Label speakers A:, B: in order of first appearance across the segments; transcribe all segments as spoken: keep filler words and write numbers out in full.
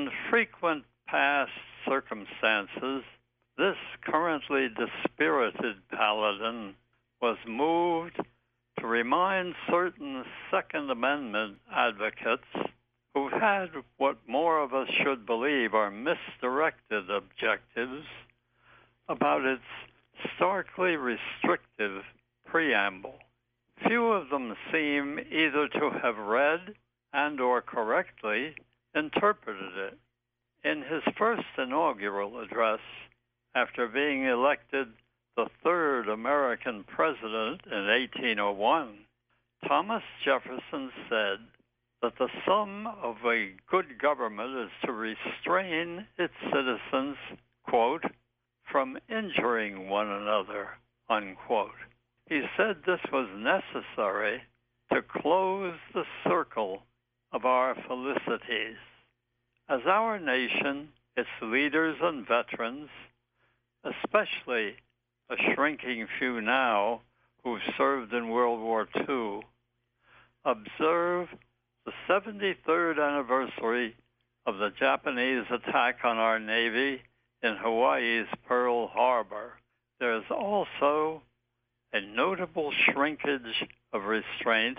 A: In frequent past circumstances, this currently dispirited paladin was moved to remind certain Second Amendment advocates who had what more of us should believe are misdirected objectives about its starkly restrictive preamble. Few of them seem either to have read and or correctly interpreted it. In his first inaugural address, after being elected the third American president in eighteen oh one, Thomas Jefferson said that the sum of a good government is to restrain its citizens, quote, from injuring one another, unquote. He said this was necessary to close the circle of our felicities. As our nation, its leaders and veterans, especially a shrinking few now who've served in World War Two, observe the seventy-third anniversary of the Japanese attack on our Navy in Hawaii's Pearl Harbor, there is also a notable shrinkage of restraint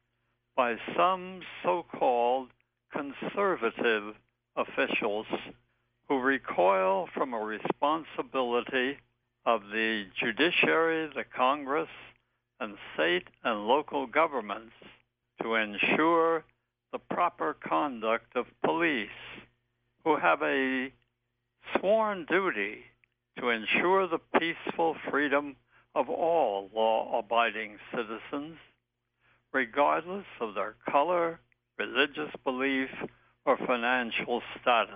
A: by some so-called conservative officials who recoil from a responsibility of the judiciary, the Congress, and state and local governments to ensure the proper conduct of police, who have a sworn duty to ensure the peaceful freedom of all law-abiding citizens, regardless of their color, religious belief, or financial status.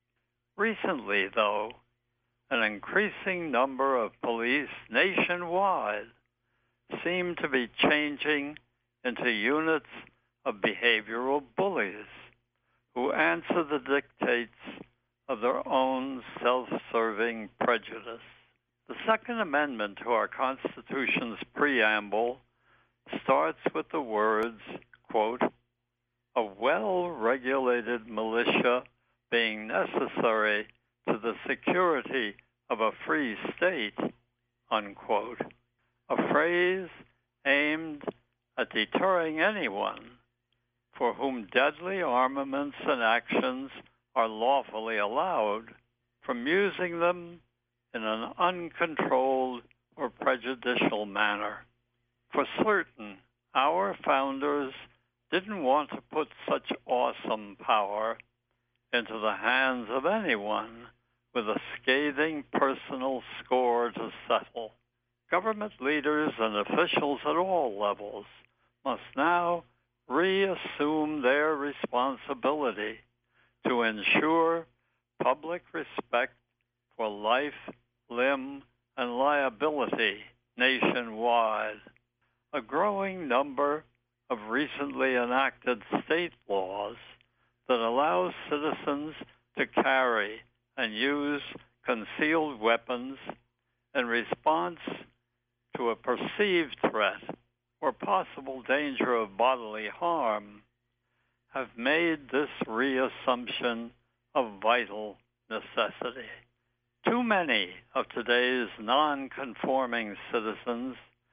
A: Recently, though, an increasing number of police nationwide seem to be changing into units of behavioral bullies who answer the dictates of their own self-serving prejudice. The Second Amendment to our Constitution's preamble starts with the words, quote, a well-regulated militia being necessary to the security of a free state, unquote, a phrase aimed at deterring anyone for whom deadly armaments and actions are lawfully allowed from using them in an uncontrolled or prejudicial manner. For certain, our founders didn't want to put such awesome power into the hands of anyone with a scathing personal score to settle. Government leaders and officials at all levels must now reassume their responsibility to ensure public respect for life, limb, and liability nationwide. A growing number of recently enacted state laws that allow citizens to carry and use concealed weapons in response to a perceived threat or possible danger of bodily harm have made this reassumption of vital necessity. Too many of today's non-conforming citizens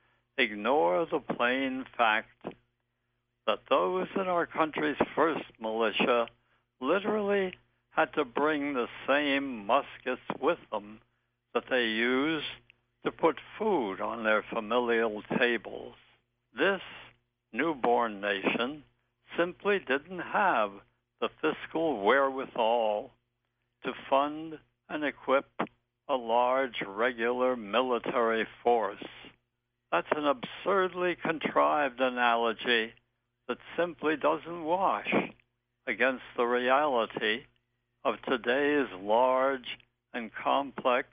A: ignore the plain fact that those in our country's first militia literally had to bring the same muskets with them that they used to put food on their familial tables. This newborn nation simply didn't have the fiscal wherewithal to fund and equip a large regular military force. That's an absurdly contrived analogy that simply doesn't wash against the reality of today's large and complex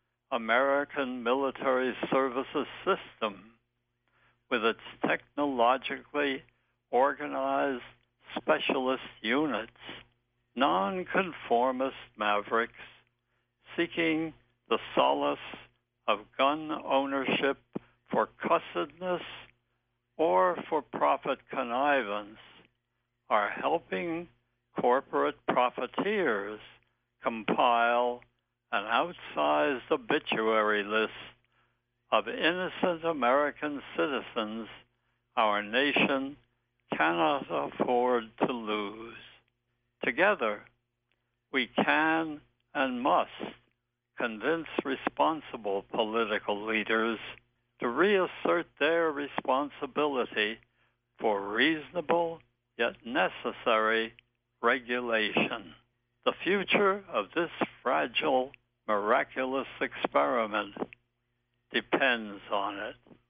A: American military services system with its technologically organized specialist units, nonconformist mavericks seeking the solace of gun ownership for cussedness or for profit connivance are helping corporate profiteers compile an outsized obituary list of innocent American citizens our nation cannot afford to lose. Together, we can and must convince responsible political leaders to reassert their responsibility for reasonable yet necessary regulation. The future of this fragile, miraculous experiment depends on it.